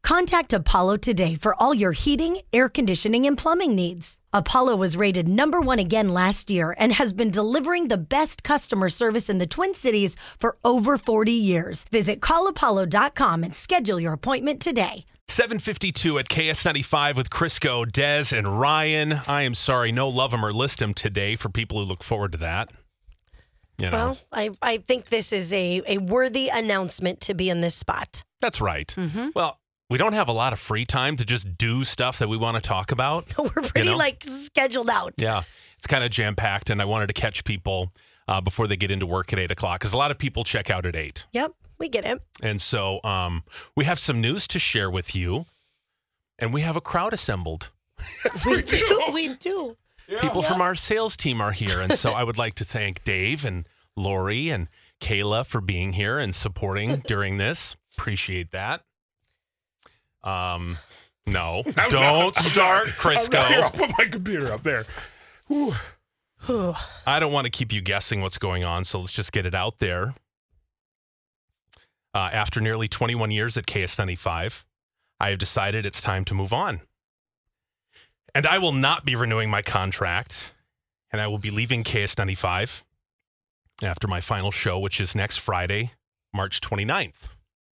Contact Apollo today for all your heating, air conditioning, and plumbing needs. Apollo was rated #1 again last year and has been delivering the best customer service in the Twin Cities for over 40 years. Visit callapollo.com and schedule your appointment today. 7:52 at KS95 with Crisco, Dez, and Ryan. I am sorry, no Love 'em or List 'em today for people who look forward to that. You know. Well, I think this is a worthy announcement to be in this spot. That's right. Well, we don't have a lot of free time to just do stuff that we want to talk about. We're pretty scheduled out. Yeah, it's kind of jam-packed, and I wanted to catch people before they get into work at 8 o'clock, because a lot of people check out at 8. Yep, we get it. And so we have some news to share with you, and we have a crowd assembled. We do. Yeah. People from our sales team are here, and so I would like to thank Dave and Lori and Kayla for being here and supporting during this. Appreciate that. No, don't start, Crisco. I'll put my computer up there. Whew. I don't want to keep you guessing what's going on, so let's just get it out there. After nearly 21 years at KS95, I have decided it's time to move on. And I will not be renewing my contract, and I will be leaving KS95 after my final show, which is next Friday, March 29th.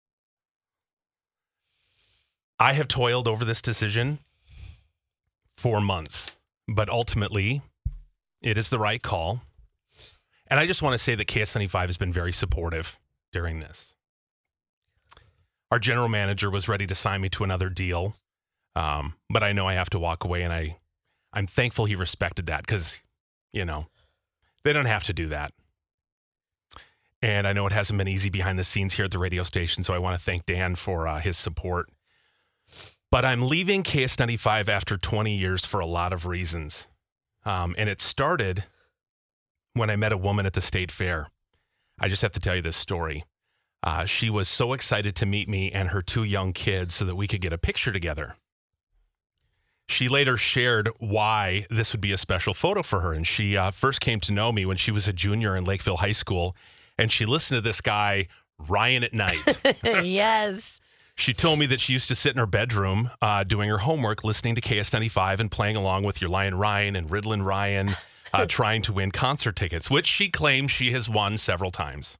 I have toiled over this decision for months, but ultimately, it is the right call. And I just want to say that KS95 has been very supportive during this. Our general manager was ready to sign me to another deal. But I know I have to walk away, and I'm thankful he respected that, because, they don't have to do that. And I know it hasn't been easy behind the scenes here at the radio station, so I want to thank Dan for his support. But I'm leaving KS95 after 20 years for a lot of reasons. And it started when I met a woman at the state fair. I just have to tell you this story. She was so excited to meet me and her 2 young kids so that we could get a picture together. She later shared why this would be a special photo for her. And she first came to know me when she was a junior in Lakeville High School. And she listened to this guy, Ryan at Night. Yes. She told me that she used to sit in her bedroom doing her homework, listening to KS95 and playing along with Your Lion Ryan and Riddlin' Ryan, trying to win concert tickets, which she claims she has won several times.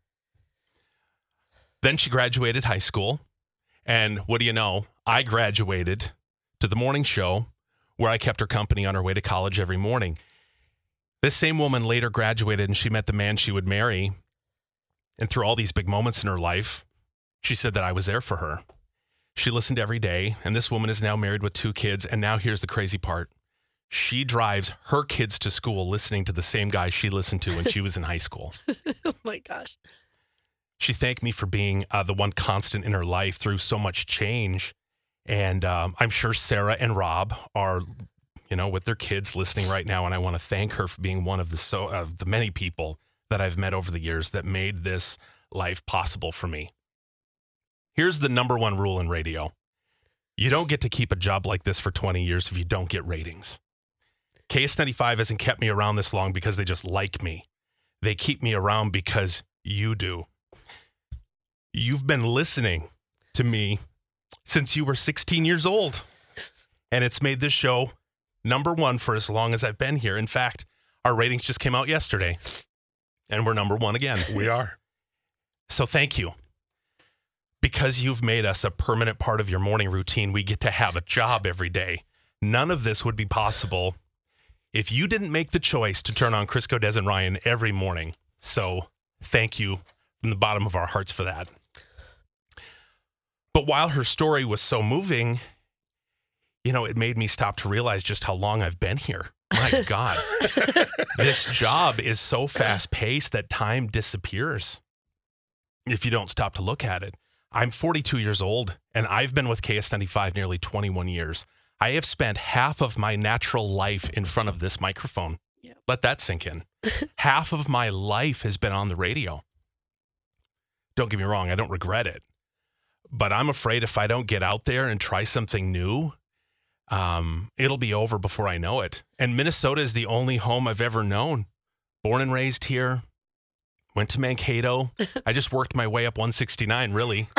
Then she graduated high school. And what do you know? I graduated to the morning show where I kept her company on her way to college every morning. This same woman later graduated, and she met the man she would marry. And through all these big moments in her life, she said that I was there for her. She listened every day, and this woman is now married with 2 kids. And now here's the crazy part. She drives her kids to school listening to the same guy she listened to when she was in high school. Oh, my gosh. She thanked me for being the one constant in her life through so much change. And I'm sure Sarah and Rob are, with their kids listening right now. And I want to thank her for being one of the many people that I've met over the years that made this life possible for me. Here's the #1 rule in radio. You don't get to keep a job like this for 20 years if you don't get ratings. KS95 hasn't kept me around this long because they just like me. They keep me around because you do. You've been listening to me since you were 16 years old. And it's made this show #1 for as long as I've been here. In fact, our ratings just came out yesterday. And we're #1 again. We are. So thank you. Because you've made us a permanent part of your morning routine, we get to have a job every day. None of this would be possible if you didn't make the choice to turn on Crisco, Dez, and Ryan every morning. So thank you from the bottom of our hearts for that. But while her story was so moving, it made me stop to realize just how long I've been here. My God, this job is so fast paced that time disappears if you don't stop to look at it. I'm 42 years old, and I've been with KS95 nearly 21 years. I have spent half of my natural life in front of this microphone. Yep. Let that sink in. Half of my life has been on the radio. Don't get me wrong, I don't regret it. But I'm afraid if I don't get out there and try something new, it'll be over before I know it. And Minnesota is the only home I've ever known. Born and raised here. Went to Mankato. I just worked my way up 169, really.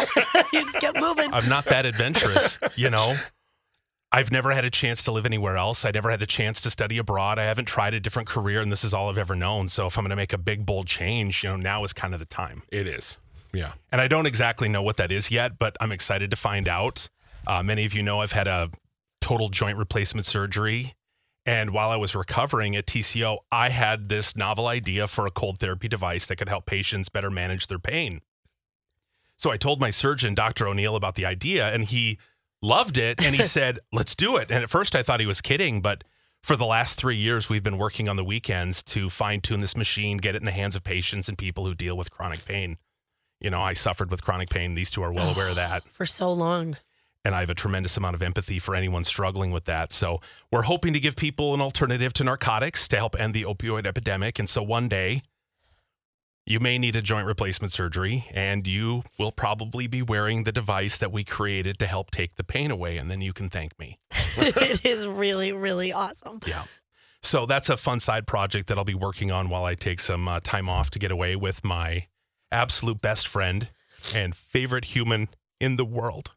You just kept moving. I'm not that adventurous, you know. I've never had a chance to live anywhere else. I never had the chance to study abroad. I haven't tried a different career, and this is all I've ever known. So if I'm going to make a big, bold change, you know, now is kind of the time. It is. Yeah. And I don't exactly know what that is yet, but I'm excited to find out. Many of you know I've had a total joint replacement surgery. And while I was recovering at TCO, I had this novel idea for a cold therapy device that could help patients better manage their pain. So I told my surgeon, Dr. O'Neill, about the idea, and he loved it. And he said, let's do it. And at first I thought he was kidding, but for the last 3 years, we've been working on the weekends to fine tune this machine, get it in the hands of patients and people who deal with chronic pain. You know, I suffered with chronic pain. These two are well aware of that. For so long. And I have a tremendous amount of empathy for anyone struggling with that. So we're hoping to give people an alternative to narcotics to help end the opioid epidemic. And so one day you may need a joint replacement surgery, and you will probably be wearing the device that we created to help take the pain away. And then you can thank me. It is really, really awesome. Yeah. So that's a fun side project that I'll be working on while I take some time off to get away with my absolute best friend and favorite human in the world.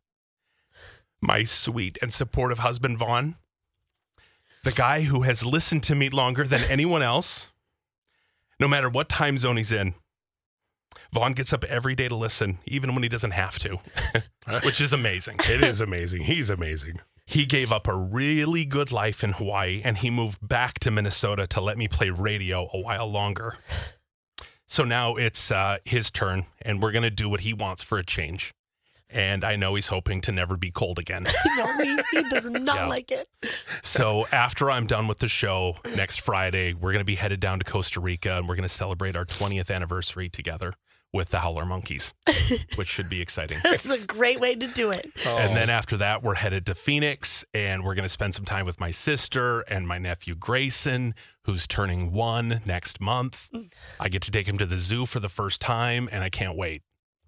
My sweet and supportive husband, Vaughn, the guy who has listened to me longer than anyone else, no matter what time zone he's in. Vaughn gets up every day to listen, even when he doesn't have to, which is amazing. It is amazing. He's amazing. He gave up a really good life in Hawaii, and he moved back to Minnesota to let me play radio a while longer. So now it's his turn, and we're going to do what he wants for a change. And I know he's hoping to never be cold again. No, he does not like it. So after I'm done with the show next Friday, we're going to be headed down to Costa Rica, and we're going to celebrate our 20th anniversary together with the Howler Monkeys, which should be exciting. That's a great way to do it. And then after that, we're headed to Phoenix, and we're going to spend some time with my sister and my nephew Grayson, who's turning 1 next month. I get to take him to the zoo for the first time, and I can't wait.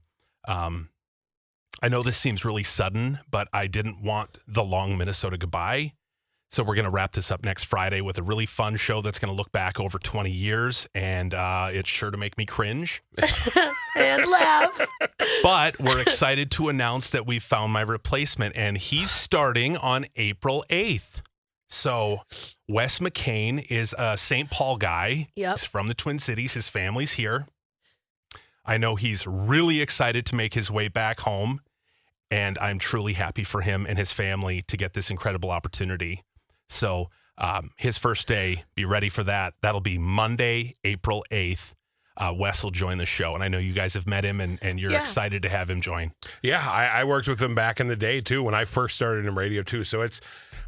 I know this seems really sudden, but I didn't want the long Minnesota goodbye. So we're going to wrap this up next Friday with a really fun show that's going to look back over 20 years, and it's sure to make me cringe. And laugh. But we're excited to announce that we found my replacement, and he's starting on April 8th. So Wes McCain is a St. Paul guy. Yep. He's from the Twin Cities. His family's here. I know he's really excited to make his way back home, and I'm truly happy for him and his family to get this incredible opportunity. So his first day, be ready for that. That'll be Monday, April 8th. Wes will join the show, and I know you guys have met him, and you're excited to have him join. Yeah, I worked with him back in the day, too, when I first started in radio, too. So it's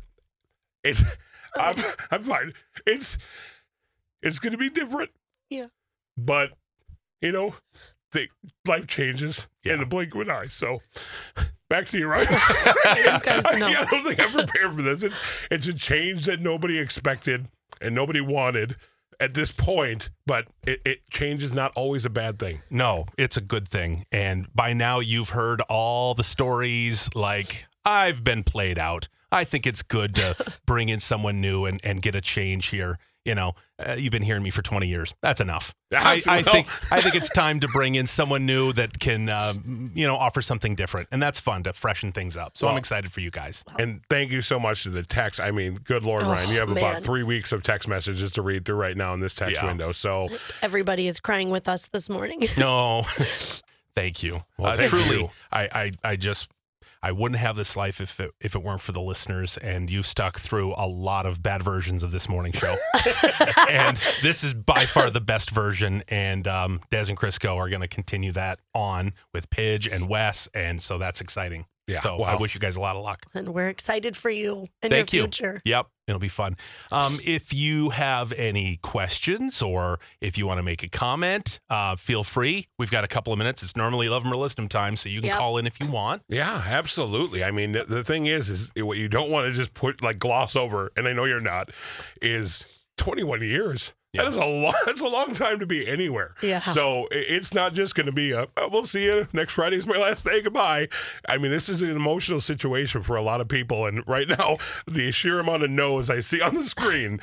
I'm fine. It's going to be different. Yeah. But, you know, life changes in the blink of an eye. So back to you, Ryan. I don't think I'm prepared for this. It's a change that nobody expected and nobody wanted at this point, but change is not always a bad thing. No, it's a good thing. And by now you've heard all the stories, like, I've been played out. I think it's good to bring in someone new and get a change here. You know, you've been hearing me for 20 years. That's enough. I think it's time to bring in someone new that can, offer something different. And that's fun to freshen things up. So I'm excited for you guys. And thank you so much to the text. I mean, good Lord, Ryan, you have about 3 weeks of text messages to read through right now in this text window. So everybody is crying with us this morning. No, thank you. Well, thank truly, you. I wouldn't have this life if it weren't for the listeners, and you've stuck through a lot of bad versions of this morning show. And this is by far the best version, and Des and Crisco are going to continue that on with Pidge and Wes, and so that's exciting. Yeah, so I wish you guys a lot of luck. And we're excited for you and Thank your you. future. Yep, it'll be fun. If you have any questions or if you want to make a comment, feel free. We've got a couple of minutes. It's normally Love 'em or List 'em time, so you can call in if you want. Yeah, absolutely. I mean, the thing is what you don't want to just gloss over, and I know you're not, is 21 years. That is a lot. That's a long time to be anywhere. Yeah. So it's not just going to be we'll see you next Friday is my last day. Goodbye. I mean, this is an emotional situation for a lot of people, and right now, the sheer amount of no's I see on the screen,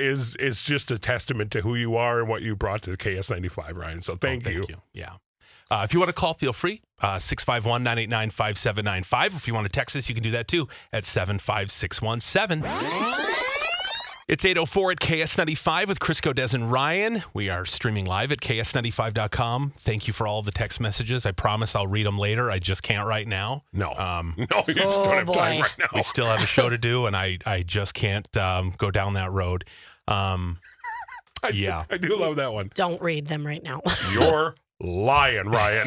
is just a testament to who you are and what you brought to KS95, Ryan. So thank you. Yeah. If you want to call, feel free. 651-989-5795. If you want to text us, you can do that too at 75617. It's 8:04 at KS95 with Crisco, Des, and Ryan. We are streaming live at KS95.com. Thank you for all of the text messages. I promise I'll read them later. I just can't right now. No, you just don't have time right now. We still have a show to do, and I just can't go down that road. I do love that one. Don't read them right now. You're lying, Ryan.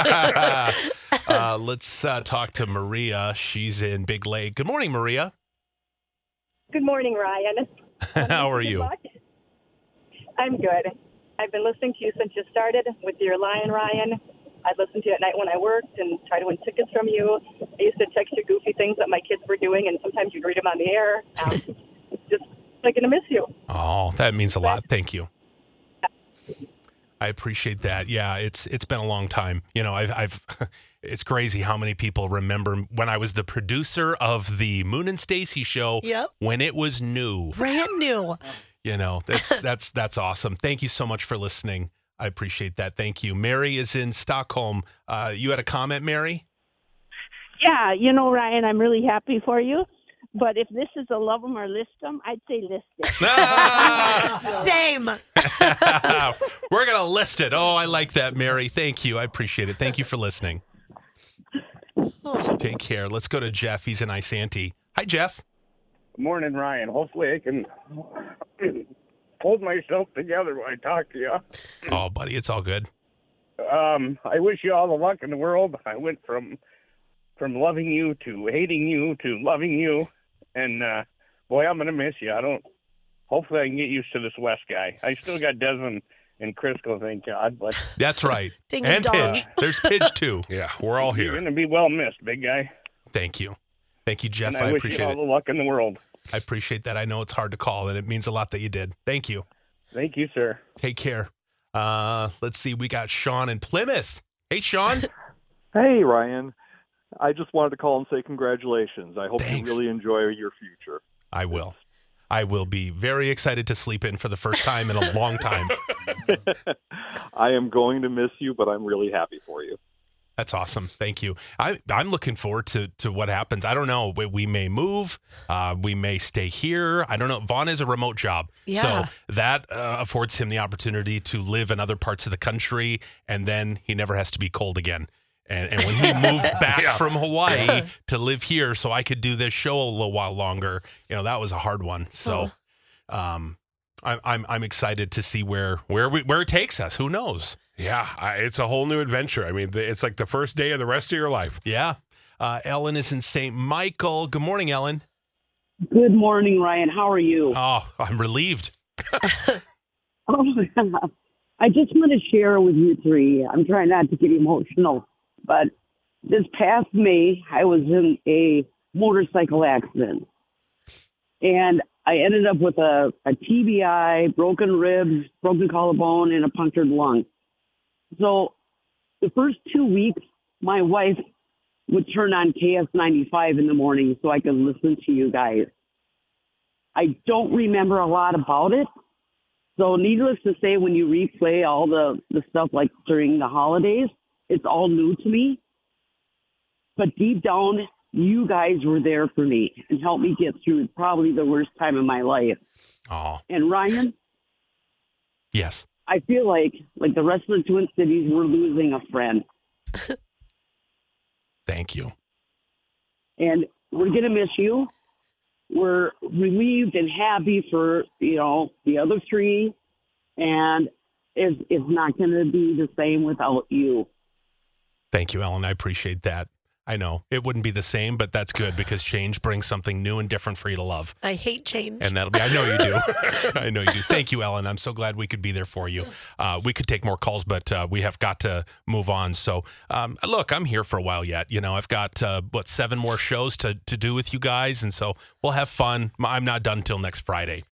Let's talk to Maria. She's in Big Lake. Good morning, Maria. Good morning, Ryan. How are you? I'm good. I've been listening to you since you started with your Lion, Ryan. I'd listen to you at night when I worked and try to win tickets from you. I used to text you goofy things that my kids were doing, and sometimes you'd read them on the air. Just going to miss you. Oh, that means a lot. Thank you. I appreciate that. Yeah, it's been a long time. You know, I've it's crazy how many people remember when I was the producer of the Moon and Stacy show. Yep. When it was new. Brand new. You know, that's awesome. Thank you so much for listening. I appreciate that. Thank you. Mary is in Stockholm. You had a comment, Mary? Yeah, Ryan, I'm really happy for you. But if this is a love 'em or list 'em, I'd say list it. Same. We're going to list it. Oh, I like that, Mary. Thank you. I appreciate it. Thank you for listening. Take care. Let's go to Jeff. He's in Isanti. Hi, Jeff. Good morning, Ryan. Hopefully I can hold myself together when I talk to you. Oh, buddy, it's all good. I wish you all the luck in the world. I went from loving you to hating you to loving you. And, boy, I'm going to miss you. Hopefully I can get used to this West guy. I still got Desmond and Crisco, thank God. But that's right. Ding and dong. Pidge. There's Pidge, too. Yeah, we're all You're here. going to be well missed, big guy. Thank you. Thank you, Jeff. And I I wish appreciate you all it. the luck in the world. I appreciate that. I know it's hard to call, and it means a lot that you did. Thank you. Thank you, sir. Take care. Let's see. We got Sean in Plymouth. Hey, Sean. Hey, Ryan. I just wanted to call and say congratulations. I hope Thanks. you really enjoy your future. I will. I will be very excited to sleep in for the first time in a long time. I am going to miss you, but I'm really happy for you. That's awesome. Thank you. I'm looking forward to what happens. I don't know. We may move. We may stay here. I don't know. Vaughn is a remote job. Yeah. So that affords him the opportunity to live in other parts of the country, and then he never has to be cold again. And when he moved back from Hawaii to live here so I could do this show a little while longer, that was a hard one. So I'm excited to see where it takes us. Who knows? Yeah, it's a whole new adventure. I mean, it's like the first day of the rest of your life. Yeah. Ellen is in St. Michael. Good morning, Ellen. Good morning, Ryan. How are you? Oh, I'm relieved. I just want to share with you three. I'm trying not to get emotional, but this past May, I was in a motorcycle accident. And I ended up with a TBI, broken ribs, broken collarbone, and a punctured lung. So the first 2 weeks, my wife would turn on KS95 in the morning so I could listen to you guys. I don't remember a lot about it. So needless to say, when you replay all the stuff like during the holidays, it's all new to me. But deep down, you guys were there for me and helped me get through probably the worst time of my life. Oh. And Ryan? Yes. I feel like the rest of the Twin Cities, we're losing a friend. Thank you. And we're going to miss you. We're relieved and happy for, the other three. And it's not going to be the same without you. Thank you, Ellen. I appreciate that. I know it wouldn't be the same, but that's good because change brings something new and different for you to love. I hate change. And I know you do. I know you do. Thank you, Ellen. I'm so glad we could be there for you. We could take more calls, but we have got to move on. So, look, I'm here for a while yet. I've got, 7 more shows to do with you guys. And so we'll have fun. I'm not done until next Friday.